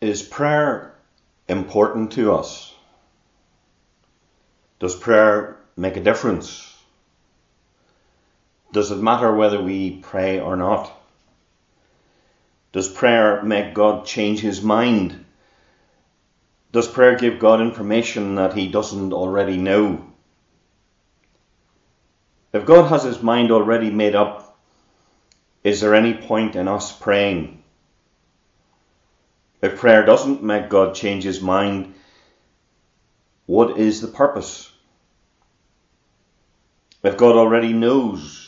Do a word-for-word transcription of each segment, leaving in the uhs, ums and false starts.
Is prayer important to us? Does prayer make a difference? Does it matter whether we pray or not? Does prayer make God change his mind? Does prayer give God information that he doesn't already know? If God has his mind already made up, is there any point in us praying? If prayer doesn't make God change his mind, what is the purpose? If God already knows,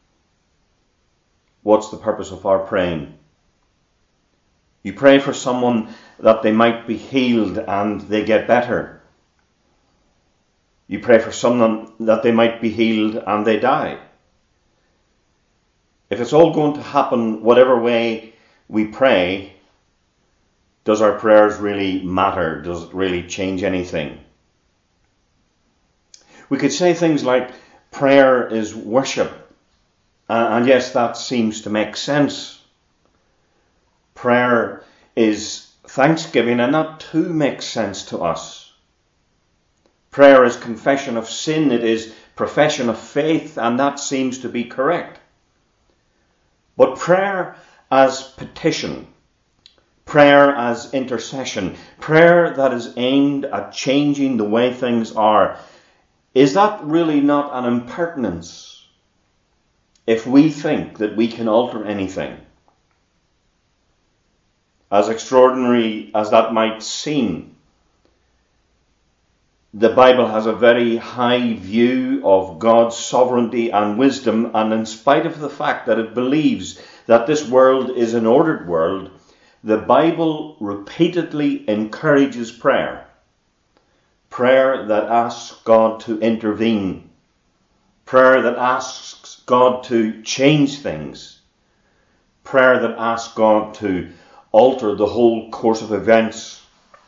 what's the purpose of our praying? You pray for someone that they might be healed and they get better. You pray for someone that they might be healed and they die. If it's all going to happen whatever way we pray, does our prayers really matter? Does it really change anything? We could say things like prayer is worship. Uh, and yes, that seems to make sense. Prayer is thanksgiving, and that too makes sense to us. Prayer is confession of sin. It is profession of faith, and that seems to be correct. But prayer as petition, prayer as intercession, prayer that is aimed at changing the way things are, is that really not an impertinence if we think that we can alter anything? As extraordinary as that might seem, the Bible has a very high view of God's sovereignty and wisdom, and in spite of the fact that it believes that this world is an ordered world, the Bible repeatedly encourages prayer. Prayer that asks God to intervene. Prayer that asks God to change things. Prayer that asks God to alter the whole course of events.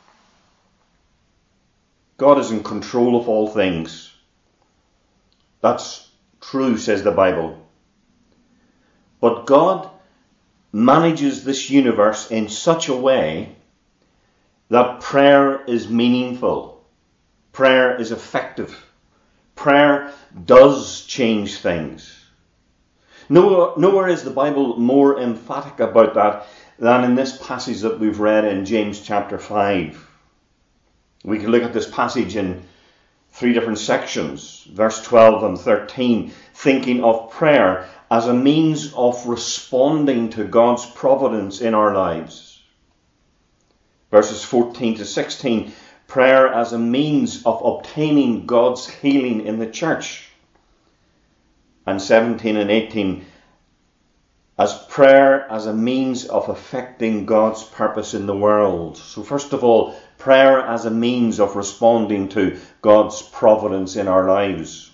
God is in control of all things. That's true, says the Bible. But God manages this universe in such a way that prayer is meaningful. Prayer is effective. Prayer does change things. Nowhere, nowhere is the Bible more emphatic about that than in this passage that we've read in James chapter five. We can look at this passage in three different sections, verse twelve and thirteen, thinking of prayer as a means of responding to God's providence in our lives. Verses fourteen to sixteen, prayer as a means of obtaining God's healing in the church. And seventeen and eighteen, as prayer as a means of effecting God's purpose in the world. So first of all, prayer as a means of responding to God's providence in our lives.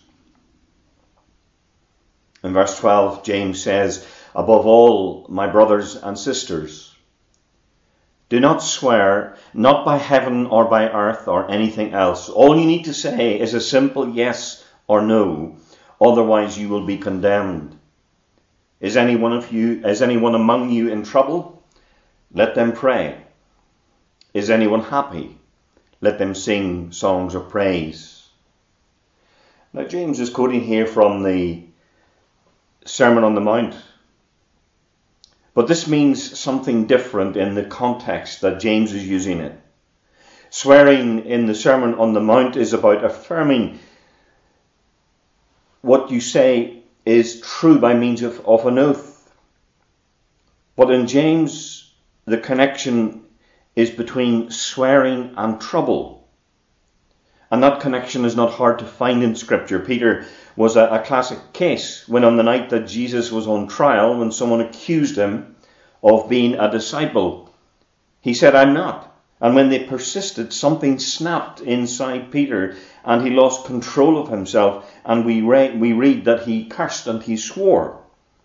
In verse twelve, James says, above all, my brothers and sisters, do not swear, not by heaven or by earth or anything else. All you need to say is a simple yes or no, otherwise you will be condemned. Is any one of you, is anyone among you in trouble? Let them pray. Is anyone happy? Let them sing songs of praise. Now James is quoting here from the Sermon on the Mount. But this means something different in the context that James is using it. Swearing in the Sermon on the Mount is about affirming what you say is true by means of, of an oath. But in James, the connection is between swearing and trouble. And that connection is not hard to find in Scripture. Peter was a, a classic case when on the night that Jesus was on trial, when someone accused him of being a disciple, he said, I'm not. And when they persisted, something snapped inside Peter and he lost control of himself. And we, re- we read that he cursed and he swore.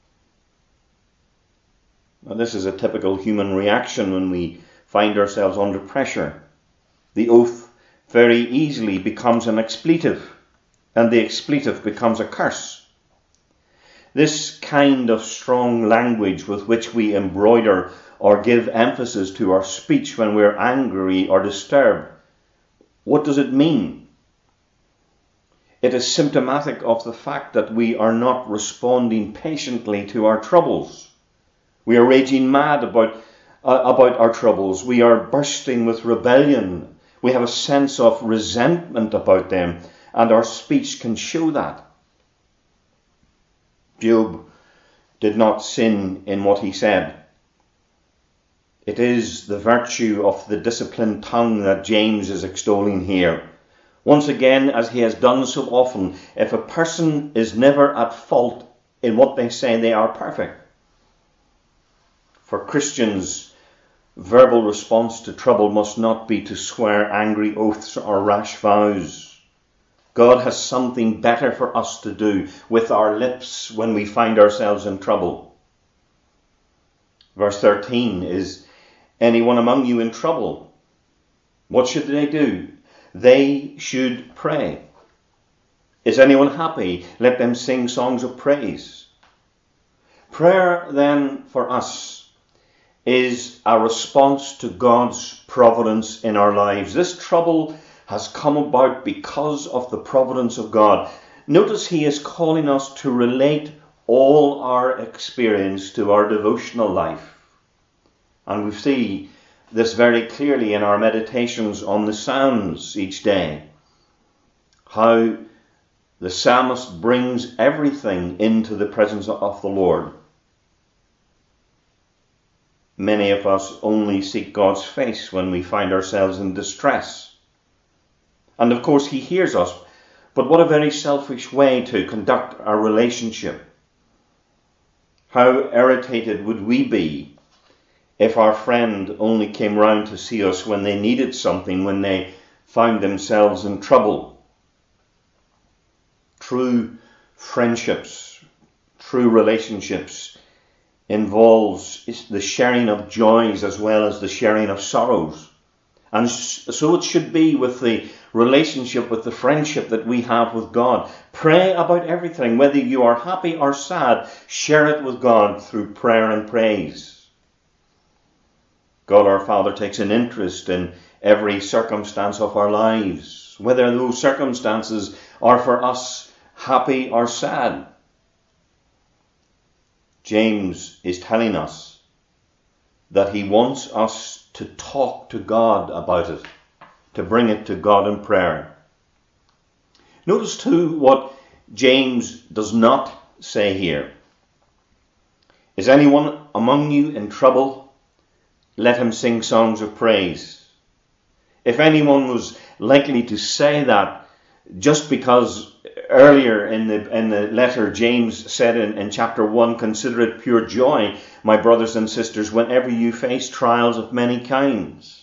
Now, this is a typical human reaction when we find ourselves under pressure. The oath very easily becomes an expletive, and the expletive becomes a curse. This kind of strong language with which we embroider or give emphasis to our speech when we're angry or disturbed, what does it mean? It is symptomatic of the fact that we are not responding patiently to our troubles. We are raging mad about, uh, about our troubles. We are bursting with rebellion. We have a sense of resentment about them, and our speech can show that. Job did not sin in what he said. It is the virtue of the disciplined tongue that James is extolling here. Once again, as he has done so often, if a person is never at fault in what they say, they are perfect. For Christians, verbal response to trouble must not be to swear angry oaths or rash vows. God has something better for us to do with our lips when we find ourselves in trouble. Verse thirteen is, anyone among you in trouble, what should they do? They should pray. Is anyone happy? Let them sing songs of praise. Prayer, then, for us is a response to God's providence in our lives. This trouble has come about because of the providence of God. Notice he is calling us to relate all our experience to our devotional life. And we see this very clearly in our meditations on the Psalms each day. How the psalmist brings everything into the presence of the Lord. Many of us only seek God's face when we find ourselves in distress. And of course he hears us, but what a very selfish way to conduct our relationship. How irritated would we be if our friend only came round to see us when they needed something, when they found themselves in trouble. True friendships, true relationships involves the sharing of joys as well as the sharing of sorrows. And so it should be with the relationship, with the friendship that we have with God. Pray about everything. Whether you are happy or sad, share it with God through prayer and praise. God our Father takes an interest in every circumstance of our lives, whether those circumstances are for us happy or sad. James is telling us that he wants us to talk to God about it, to bring it to God in prayer. Notice too what James does not say here. Is anyone among you in trouble? Let him sing songs of praise. If anyone was likely to say that just because earlier in the in the letter James said in, in chapter one, consider it pure joy, my brothers and sisters, whenever you face trials of many kinds.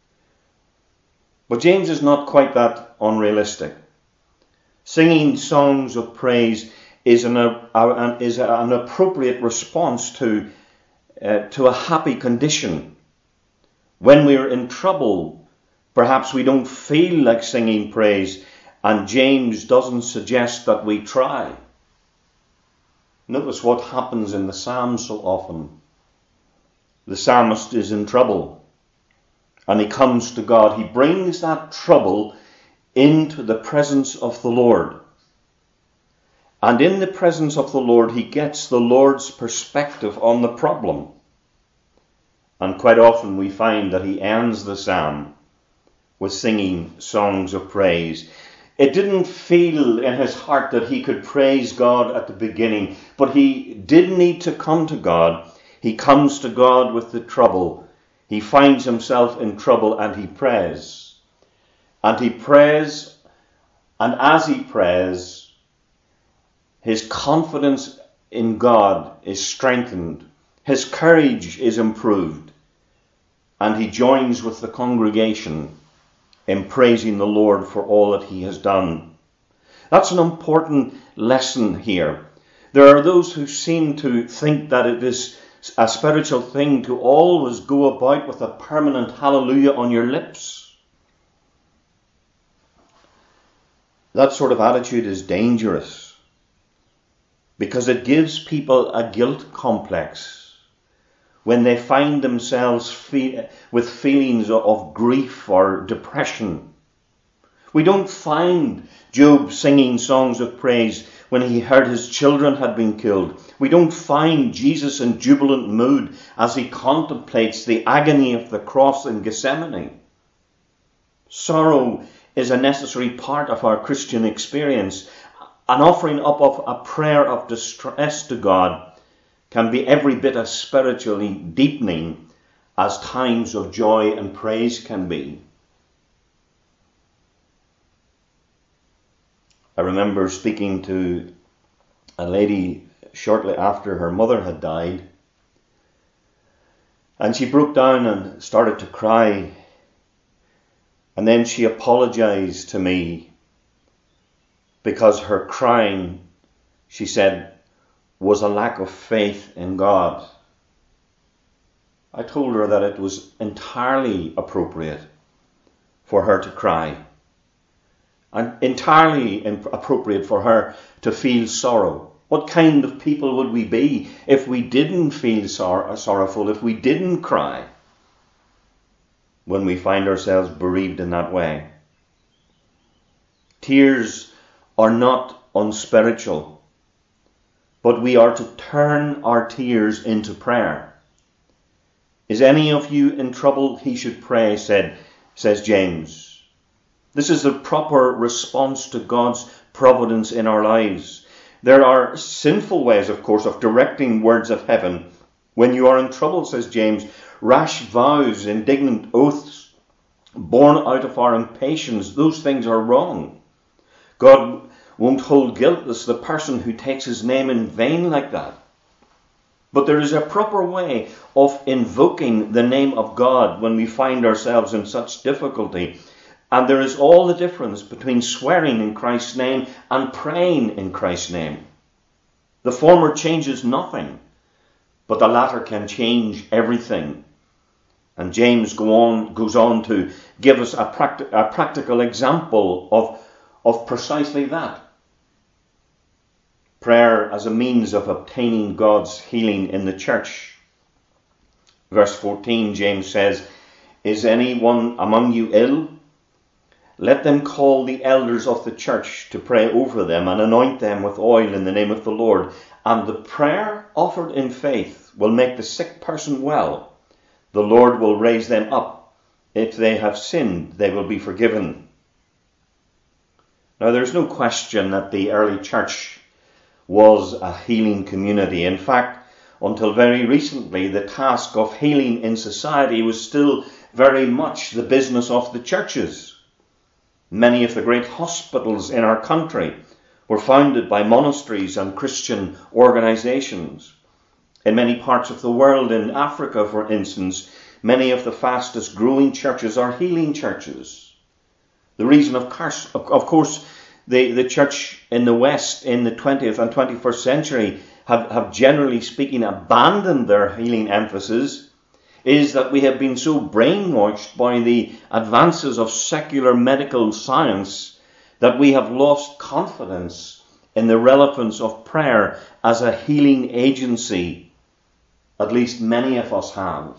But James is not quite that unrealistic. Singing songs of praise is an, a, is an appropriate response to, uh, to a happy condition. When we're in trouble, perhaps we don't feel like singing praise, and James doesn't suggest that we try. Notice what happens in the Psalms so often. The psalmist is in trouble, and he comes to God. He brings that trouble into the presence of the Lord. And in the presence of the Lord, he gets the Lord's perspective on the problem. And quite often we find that he ends the psalm with singing songs of praise. It didn't feel in his heart that he could praise God at the beginning, but he did need to come to God. He comes to God with the trouble. He finds himself in trouble and he prays. And he prays, and as he prays, his confidence in God is strengthened. His courage is improved. And he joins with the congregation in praising the Lord for all that he has done. That's an important lesson here. There are those who seem to think that it is a spiritual thing to always go about with a permanent hallelujah on your lips. That sort of attitude is dangerous. because it gives people a guilt complex when they find themselves fe- with feelings of grief or depression. We don't find Job singing songs of praise when he heard his children had been killed. We don't find Jesus in jubilant mood as he contemplates the agony of the cross in Gethsemane. Sorrow is a necessary part of our Christian experience. An offering up of a prayer of distress to God can be every bit as spiritually deepening as times of joy and praise can be. I remember speaking to a lady shortly after her mother had died, and she broke down and started to cry, and then she apologized to me because her crying, she said, was a lack of faith in God. I told her that it was entirely appropriate for her to cry, and entirely appropriate for her to feel sorrow. What kind of people would we be if we didn't feel sor- sorrowful, if we didn't cry when we find ourselves bereaved in that way? Tears are not unspiritual, but we are to turn our tears into prayer. Is any of you in trouble? He should pray, said, says James. This is the proper response to God's providence in our lives. There are sinful ways, of course, of directing words of heaven. When you are in trouble, says James, rash vows, indignant oaths, born out of our impatience, those things are wrong. God won't hold guiltless the person who takes his name in vain like that. But there is a proper way of invoking the name of God when we find ourselves in such difficulty. And there is all the difference between swearing in Christ's name and praying in Christ's name. The former changes nothing, but the latter can change everything. And James go on, goes on to give us a, practi- a practical example of, of precisely that. Prayer as a means of obtaining God's healing in the church. Verse fourteen, James says, is anyone among you ill? Let them call the elders of the church to pray over them and anoint them with oil in the name of the Lord. And the prayer offered in faith will make the sick person well. The Lord will raise them up. If they have sinned, they will be forgiven. Now, there's no question that the early church was a healing community. In fact, until very recently, the task of healing in society was still very much the business of the churches. Many of the great hospitals in our country were founded by monasteries and Christian organizations. In many parts of the world, in Africa for instance, many of the fastest growing churches are healing churches. The reason, of course, of course the, the church in the West in the twentieth and twenty-first century have, have generally speaking abandoned their healing emphasis is that we have been so brainwashed by the advances of secular medical science that we have lost confidence in the relevance of prayer as a healing agency. At least many of us have.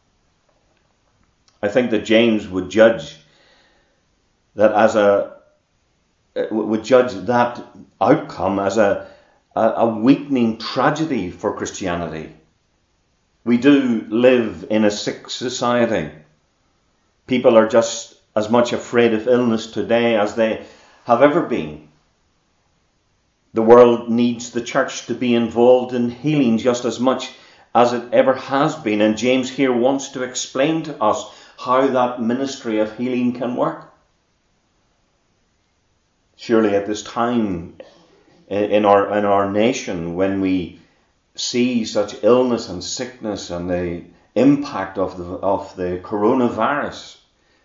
I think that James would judge that as a would judge that outcome as a, a, a weakening tragedy for Christianity. We do live in a sick society. People are just as much afraid of illness today as they have ever been. The world needs the church to be involved in healing just as much as it ever has been. And James here wants to explain to us how that ministry of healing can work. Surely at this time in our, in our nation, when we see such illness and sickness and the impact of the, of the coronavirus,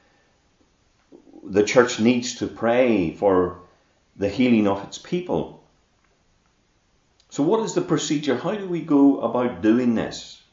the church needs to pray for the healing of its people. So what is the procedure? How do we go about doing this?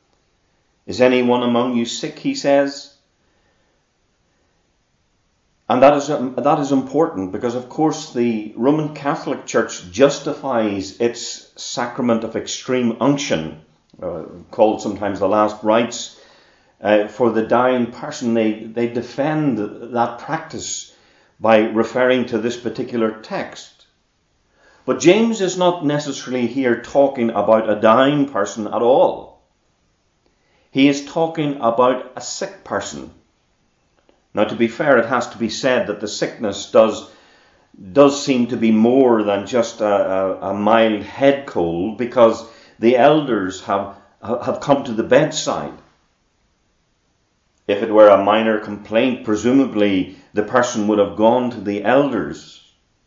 Is anyone among you sick, he says? And that is, um, that is important because, of course, the Roman Catholic Church justifies its sacrament of extreme unction, uh, called sometimes the last rites, uh, for the dying person. They, they defend that practice by referring to this particular text. But James is not necessarily here talking about a dying person at all. He is talking about a sick person. Now, to be fair, it has to be said that the sickness does, does seem to be more than just a, a, a mild head cold, because the elders have, have come to the bedside. If it were a minor complaint, presumably the person would have gone to the elders.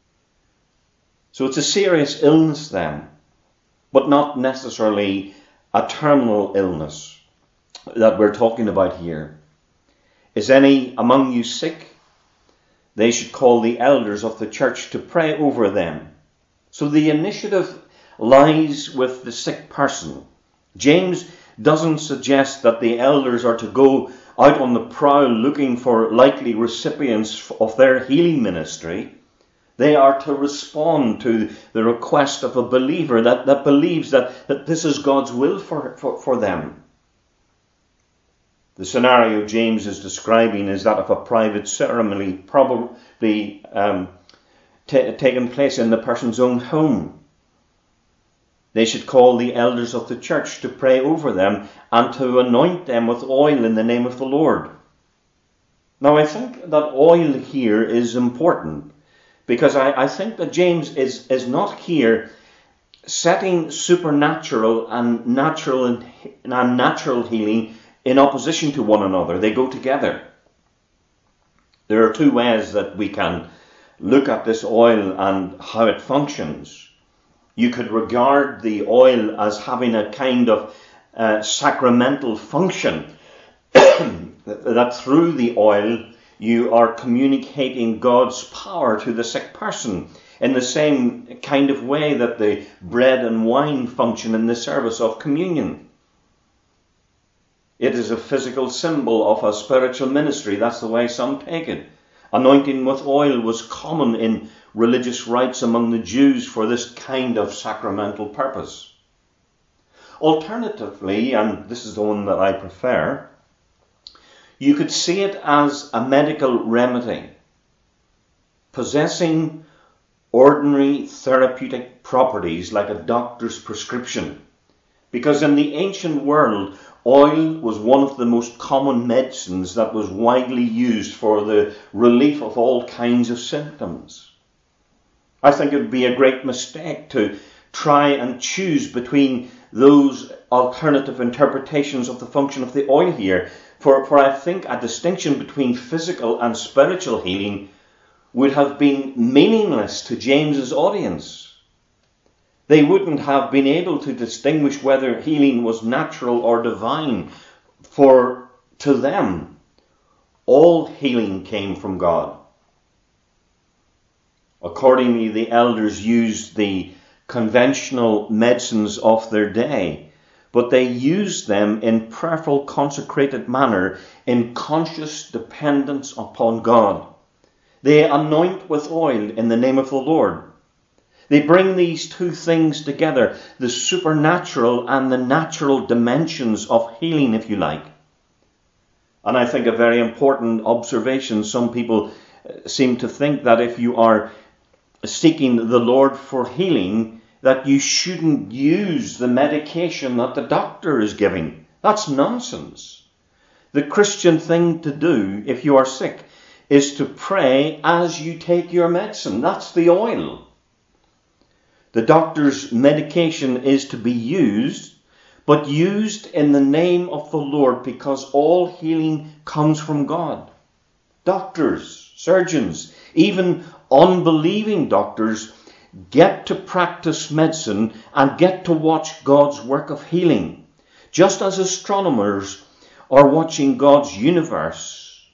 So it's a serious illness then, but not necessarily a terminal illness that we're talking about here. Is any among you sick? They should call the elders of the church to pray over them. So the initiative lies with the sick person. James doesn't suggest that the elders are to go out on the prowl looking for likely recipients of their healing ministry. They are to respond to the request of a believer that, that believes that, that this is God's will for, for, for them. The scenario James is describing is that of a private ceremony, probably um, t- taking place in the person's own home. They should call the elders of the church to pray over them and to anoint them with oil in the name of the Lord. Now, I think that oil here is important, because I, I think that James is, is not here setting supernatural and natural and, and natural healing in opposition to one another. They go together. There are two ways that we can look at this oil and how it functions. You could regard the oil as having a kind of uh, sacramental function, that through the oil you are communicating God's power to the sick person in the same kind of way that the bread and wine function in the service of communion. It is a physical symbol of a spiritual ministry. That's the way some take it. Anointing with oil was common in religious rites among the Jews for this kind of sacramental purpose. Alternatively, and this is the one that I prefer, you could see it as a medical remedy, possessing ordinary therapeutic properties like a doctor's prescription. Because in the ancient world, oil was one of the most common medicines that was widely used for the relief of all kinds of symptoms. I think it would be a great mistake to try and choose between those alternative interpretations of the function of the oil here. For, for I think a distinction between physical and spiritual healing would have been meaningless to James's audience. They wouldn't have been able to distinguish whether healing was natural or divine, for to them, all healing came from God. Accordingly, the elders used the conventional medicines of their day, but they used them in prayerful, consecrated manner in conscious dependence upon God. They anoint with oil in the name of the Lord. They bring these two things together, the supernatural and the natural dimensions of healing, if you like. And I think a very important observation, some people seem to think that if you are seeking the Lord for healing, that you shouldn't use the medication that the doctor is giving. That's nonsense. The Christian thing to do, if you are sick, is to pray as you take your medicine. That's the oil. The doctor's medication is to be used, but used in the name of the Lord, because all healing comes from God. Doctors, surgeons, even unbelieving doctors get to practice medicine and get to watch God's work of healing, just as astronomers are watching God's universe,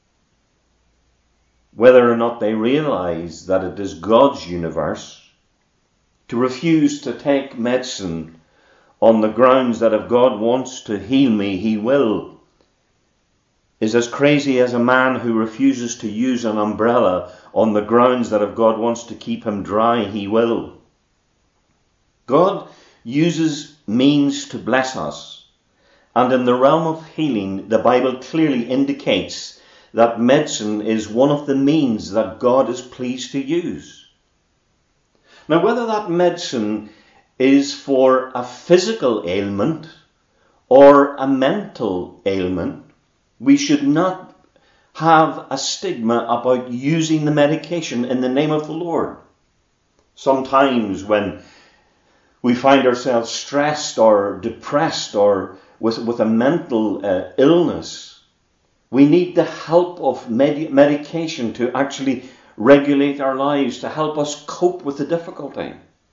whether or not they realize that it is God's universe. To refuse to take medicine on the grounds that if God wants to heal me, he will, is as crazy as a man who refuses to use an umbrella on the grounds that if God wants to keep him dry, he will. God uses means to bless us. And in the realm of healing, the Bible clearly indicates that medicine is one of the means that God is pleased to use. Now, whether that medicine is for a physical ailment or a mental ailment, we should not have a stigma about using the medication in the name of the Lord. Sometimes when we find ourselves stressed or depressed or with, with a mental uh, illness, we need the help of med- medication to actually regulate our lives, to help us cope with the difficulty.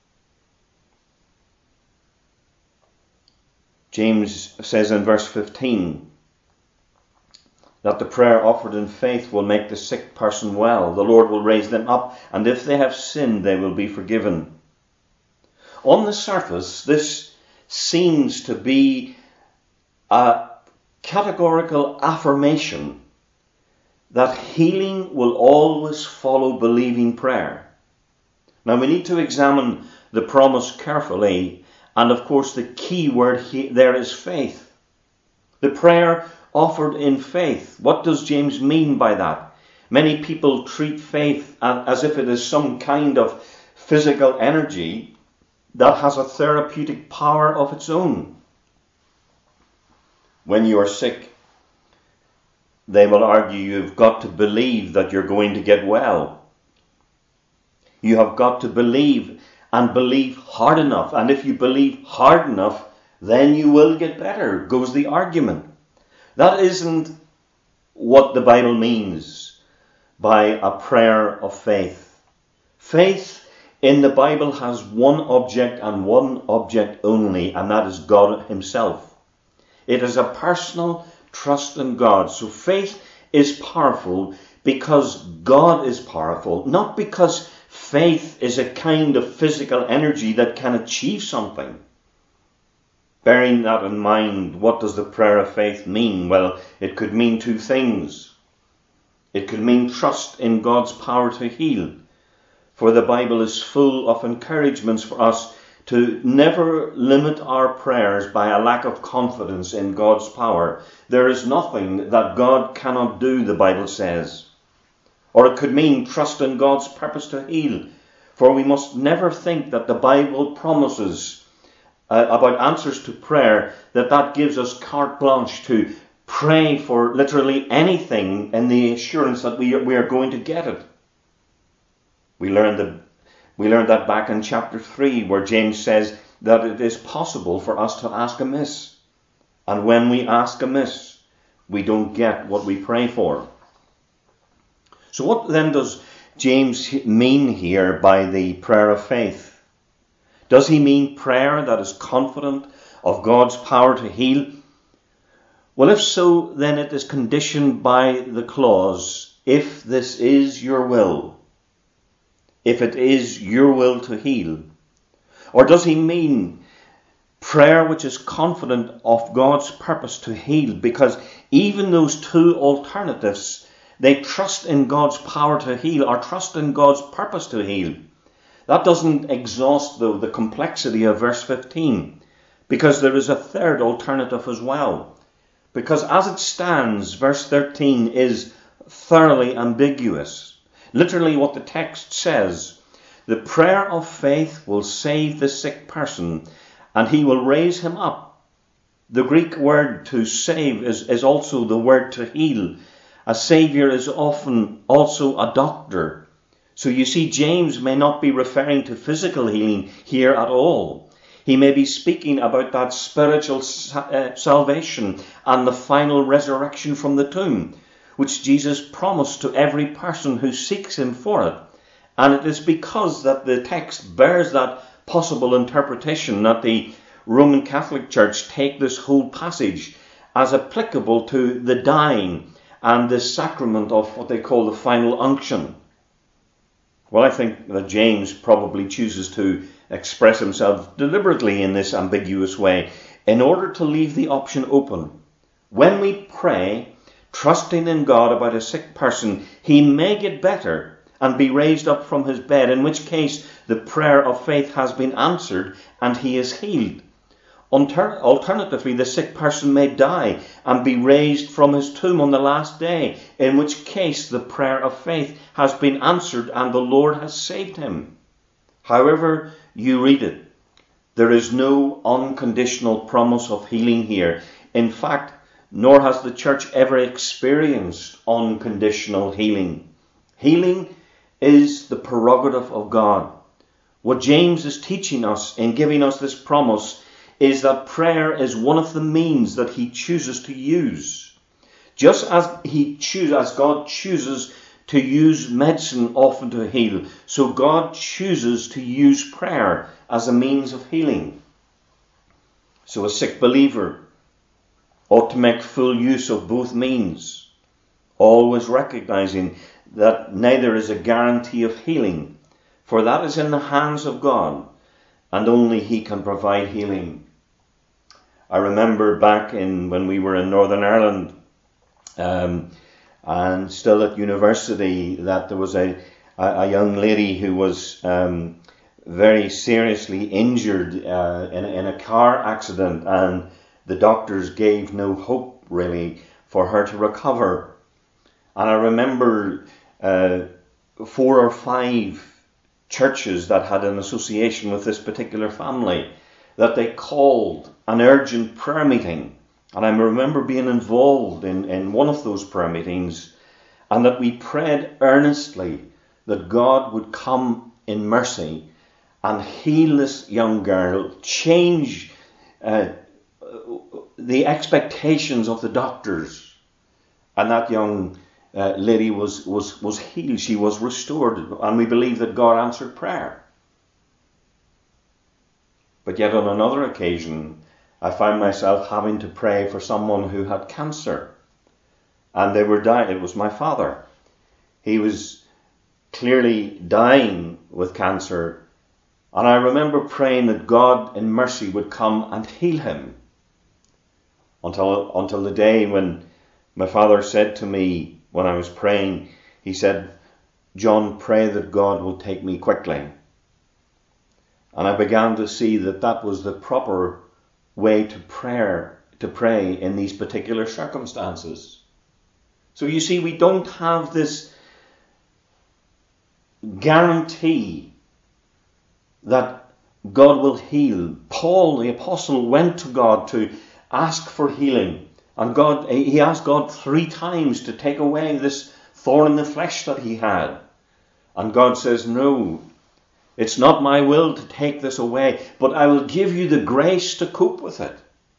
James says in verse fifteen that the prayer offered in faith will make the sick person well. The Lord will raise them up, and if they have sinned, they will be forgiven. On the surface, this seems to be a categorical affirmation that healing will always follow believing prayer. Now, we need to examine the promise carefully, and of course the key word there is faith. The prayer offered in faith. What does James mean by that? Many people treat faith as if it is some kind of physical energy that has a therapeutic power of its own. When you are sick, they will argue you've got to believe that you're going to get well. You have got to believe and believe hard enough. And if you believe hard enough, then you will get better, goes the argument. That isn't what the Bible means by a prayer of faith. Faith in the Bible has one object and one object only, and that is God himself. It is a personal trust in God. So faith is powerful because God is powerful, not because faith is a kind of physical energy that can achieve something. Bearing that in mind, what does the prayer of faith mean? Well, it could mean two things. It could mean trust in God's power to heal. For the Bible is full of encouragements for us to never limit our prayers by a lack of confidence in God's power. There is nothing that God cannot do, the Bible says. Or it could mean trust in God's purpose to heal. For we must never think that the Bible promises uh, about answers to prayer, that that gives us carte blanche to pray for literally anything in the assurance that we are, we are going to get it. We learned that We learned that back in chapter three, where James says that it is possible for us to ask amiss. And when we ask amiss, we don't get what we pray for. So what then does James mean here by the prayer of faith? Does he mean prayer that is confident of God's power to heal? Well, if so, then it is conditioned by the clause, if this is your will. If it is your will to heal? Or does he mean prayer which is confident of God's purpose to heal? Because even those two alternatives, they trust in God's power to heal or trust in God's purpose to heal. That doesn't exhaust, though, the complexity of verse fifteen, because there is a third alternative as well. Because as it stands, verse thirteen is thoroughly ambiguous. Literally what the text says, the prayer of faith will save the sick person and he will raise him up. The Greek word to save is, is also the word to heal. A saviour is often also a doctor. So you see, James may not be referring to physical healing here at all. He may be speaking about that spiritual uh, salvation and the final resurrection from the tomb, which Jesus promised to every person who seeks him for it. And it is because that the text bears that possible interpretation that the Roman Catholic Church take this whole passage as applicable to the dying and the sacrament of what they call the final unction. Well, I think that James probably chooses to express himself deliberately in this ambiguous way in order to leave the option open. When we pray, trusting in God about a sick person, he may get better and be raised up from his bed, in which case the prayer of faith has been answered and he is healed. Alternatively, the sick person may die and be raised from his tomb on the last day, in which case the prayer of faith has been answered and the Lord has saved him. However you read it, there is no unconditional promise of healing here. In fact, nor has the church ever experienced unconditional healing. Healing is the prerogative of God. What James is teaching us in giving us this promise is that prayer is one of the means that he chooses to use. Just as he chooses, as God chooses to use medicine often to heal, so God chooses to use prayer as a means of healing. So a sick believer ought to make full use of both means, always recognizing that neither is a guarantee of healing, for that is in the hands of God, and only he can provide healing. I remember back in when we were in Northern Ireland um, and still at university, that there was a, a, a young lady who was um, very seriously injured uh, in, in a car accident, and the doctors gave no hope really for her to recover. And I remember uh, four or five churches that had an association with this particular family, that they called an urgent prayer meeting. And I remember being involved in, in one of those prayer meetings, and that we prayed earnestly that God would come in mercy and heal this young girl, change uh, the expectations of the doctors. And that young uh, lady was, was, was healed. She was restored. And we believe that God answered prayer. But yet on another occasion, I found myself having to pray for someone who had cancer. And they were dying. It was my father. He was clearly dying with cancer. And I remember praying that God in mercy would come and heal him. Until, until the day when my father said to me, when I was praying, he said, "John, pray that God will take me quickly." And I began to see that that was the proper way to prayer, to pray in these particular circumstances. So you see, we don't have this guarantee that God will heal. Paul, the apostle, went to God to ask for healing. And God, he asked God three times to take away this thorn in the flesh that he had. And God says, "No, it's not my will to take this away, but I will give you the grace to cope with it."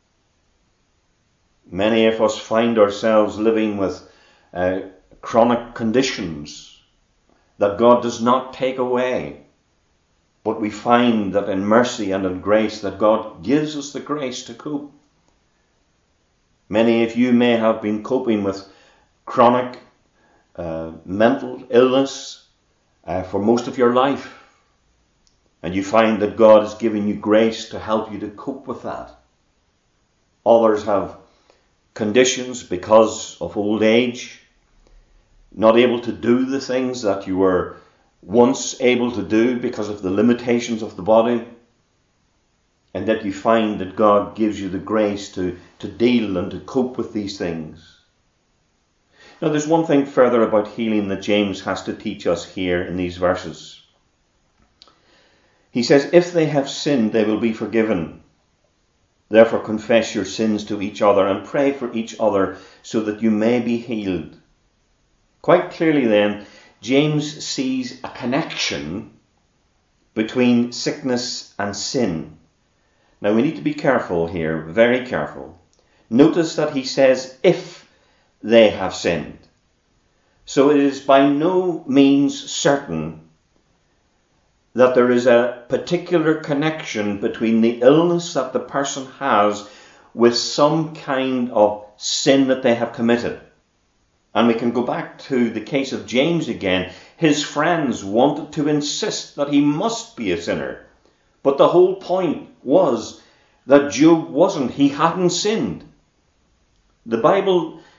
Many of us find ourselves living with uh, chronic conditions that God does not take away. But we find that in mercy and in grace that God gives us the grace to cope. Many of you may have been coping with chronic uh, mental illness uh, for most of your life. And you find that God is giving you grace to help you to cope with that. Others have conditions because of old age, not able to do the things that you were once able to do because of the limitations of the body. And that you find that God gives you the grace to, to deal and to cope with these things. Now there's one thing further about healing that James has to teach us here in these verses. He says, "If they have sinned, they will be forgiven. Therefore confess your sins to each other and pray for each other so that you may be healed." Quite clearly then, James sees a connection between sickness and sin. Now we need to be careful here, very careful. Notice that he says, "if they have sinned." So it is by no means certain that there is a particular connection between the illness that the person has with some kind of sin that they have committed. And we can go back to the case of James again. His friends wanted to insist that he must be a sinner. But the whole point was that Job wasn't. He hadn't sinned. The Bible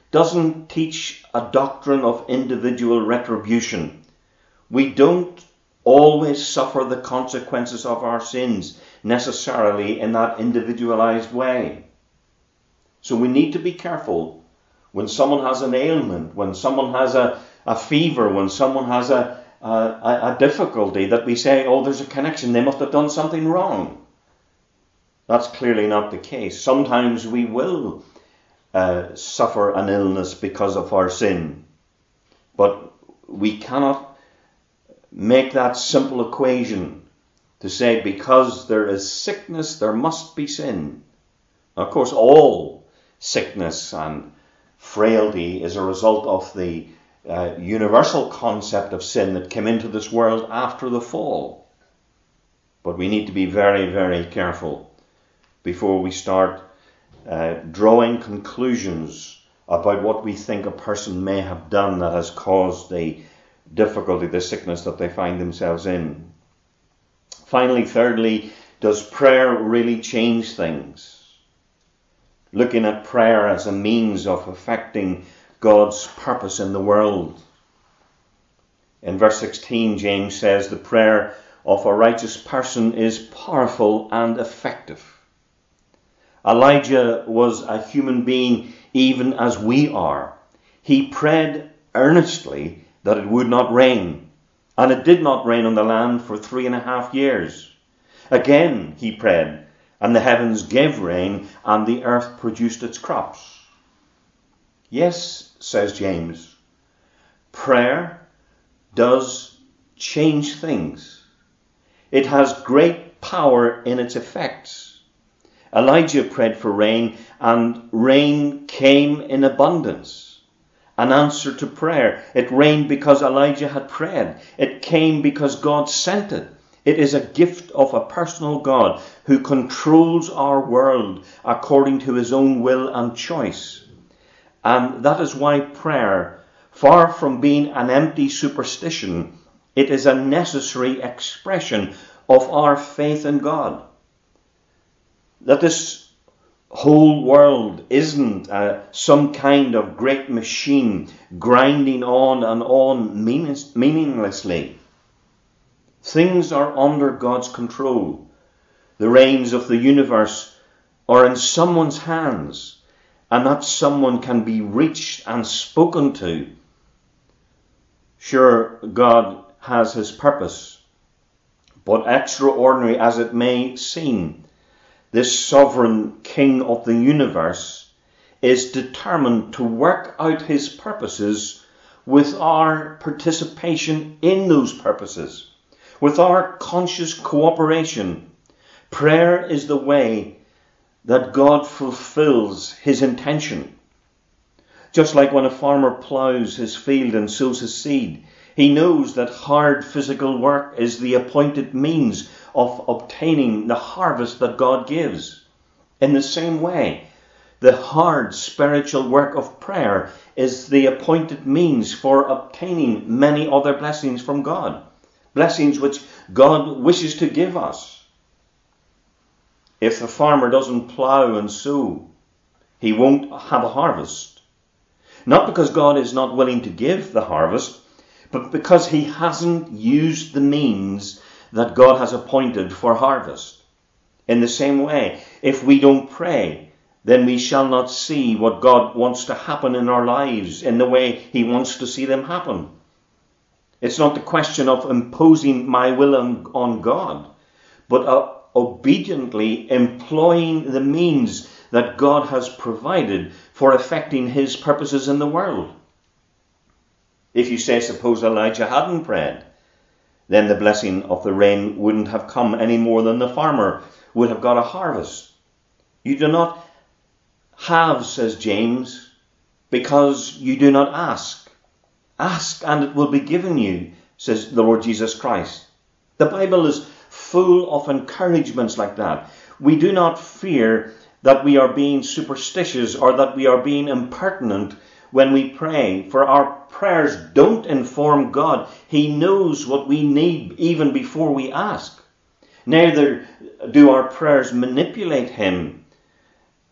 doesn't teach a doctrine of individual retribution. We don't always suffer the consequences of our sins necessarily in that individualized way. So we need to be careful when someone has an ailment, when someone has a, a fever, when someone has a, a, a difficulty, that we say, oh, there's a connection, they must have done something wrong. That's clearly not the case. Sometimes we will uh, suffer an illness because of our sin, but we cannot make that simple equation to say because there is sickness, there must be sin. Of course, all sickness and frailty is a result of the uh, universal concept of sin that came into this world after the fall. But we need to be very, very careful before we start uh, drawing conclusions about what we think a person may have done that has caused the difficulty, the sickness that they find themselves in. Finally, thirdly, does prayer really change things? Looking at prayer as a means of effecting God's purpose in the world. In verse sixteen, James says, the prayer of a righteous person is powerful and effective. Elijah was a human being even as we are. He prayed earnestly that it would not rain, and it did not rain on the land for three and a half years. Again he prayed, and the heavens gave rain, and the earth produced its crops. Yes, says James, prayer does change things. It has great power in its effects. Elijah prayed for rain, and rain came in abundance. An answer to prayer. It rained because Elijah had prayed. It came because God sent it. It is a gift of a personal God who controls our world according to his own will and choice. And that is why prayer, far from being an empty superstition, it is a necessary expression of our faith in God. That this whole world isn't uh, some kind of great machine grinding on and on meaningless, meaninglessly. Things are under God's control. The reins of the universe are in someone's hands, and that someone can be reached and spoken to. Sure, God has his purpose, but extraordinary as it may seem, this sovereign King of the universe is determined to work out his purposes with our participation in those purposes, with our conscious cooperation. Prayer is the way that God fulfills his intention. Just like when a farmer ploughs his field and sows his seed, he knows that hard physical work is the appointed means of obtaining the harvest that God gives. In the same way, the hard spiritual work of prayer is the appointed means for obtaining many other blessings from God. Blessings which God wishes to give us. If the farmer doesn't plough and sow, he won't have a harvest. Not because God is not willing to give the harvest, but because he hasn't used the means that God has appointed for harvest. In the same way, if we don't pray, then we shall not see what God wants to happen in our lives in the way he wants to see them happen. It's not the question of imposing my will on, on God, but uh, obediently employing the means that God has provided for effecting his purposes in the world. If you say, suppose Elijah hadn't prayed, then the blessing of the rain wouldn't have come any more than the farmer would have got a harvest. You do not have, says James, because you do not ask. Ask and it will be given you, says the Lord Jesus Christ. The Bible is full of encouragements like that. We do not fear that we are being superstitious or that we are being impertinent when we pray, for our prayers don't inform God. He knows what we need even before we ask. Neither do our prayers manipulate him.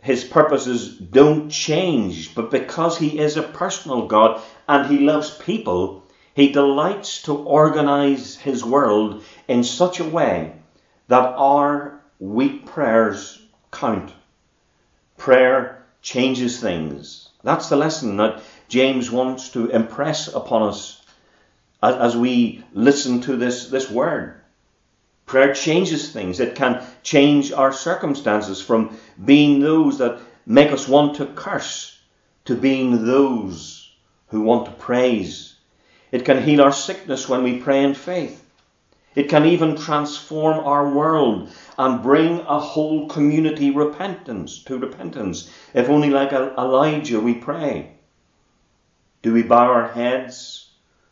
his purposes don't change, but because he is a personal God and he loves people, he delights to organize his world in such a way that our weak prayers count. Prayer changes things. That's the lesson that James wants to impress upon us as, as we listen to this, this word. Prayer changes things. It can change our circumstances from being those that make us want to curse to being those who want to praise. It can heal our sickness when we pray in faith. It can even transform our world and bring a whole community repentance to repentance. If only like Elijah we pray. Do we bow our heads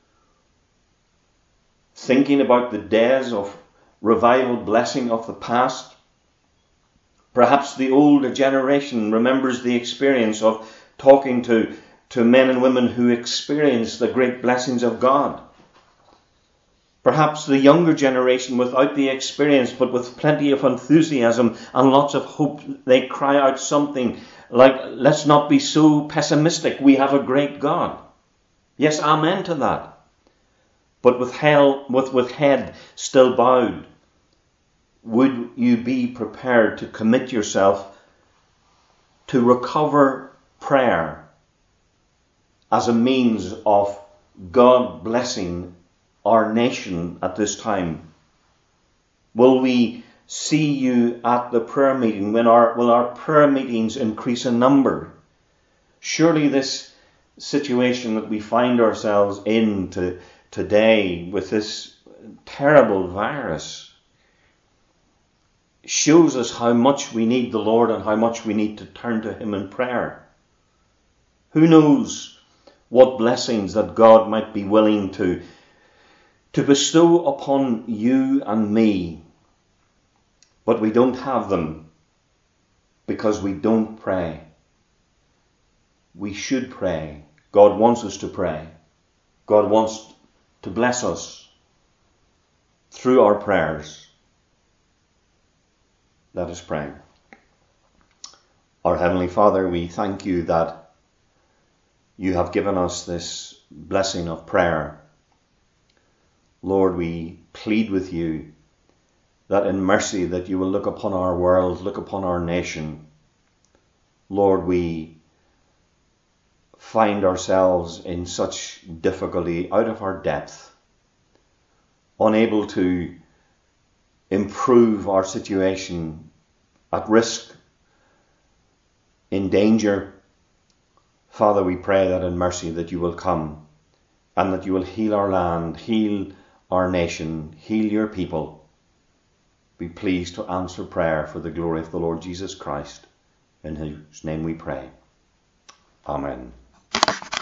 thinking about the days of revival blessing of the past? Perhaps the older generation remembers the experience of talking to, to men and women who experienced the great blessings of God. Perhaps the younger generation, without the experience but with plenty of enthusiasm and lots of hope, they cry out something like, let's not be so pessimistic, we have a great God. Yes, amen to that. But with, hell, with, with head still bowed, would you be prepared to commit yourself to recover prayer as a means of God blessing our nation at this time? Will we see you at the prayer meeting? When our, will our prayer meetings increase in number? Surely this situation that we find ourselves in to, today with this terrible virus shows us how much we need the Lord and how much we need to turn to him in prayer. Who knows what blessings that God might be willing to to bestow upon you and me, but we don't have them because we don't pray. We should pray. God wants us to pray. God wants to bless us through our prayers. Let us pray. Our Heavenly Father, we thank you that you have given us this blessing of prayer. Lord, we plead with you that in mercy that you will look upon our world, look upon our nation. Lord, we find ourselves in such difficulty, out of our depth, unable to improve our situation, at risk, in danger. Father, we pray that in mercy that you will come and that you will heal our land, heal our nation, heal your people. Be pleased to answer prayer for the glory of the Lord Jesus Christ, in whose name we pray. Amen.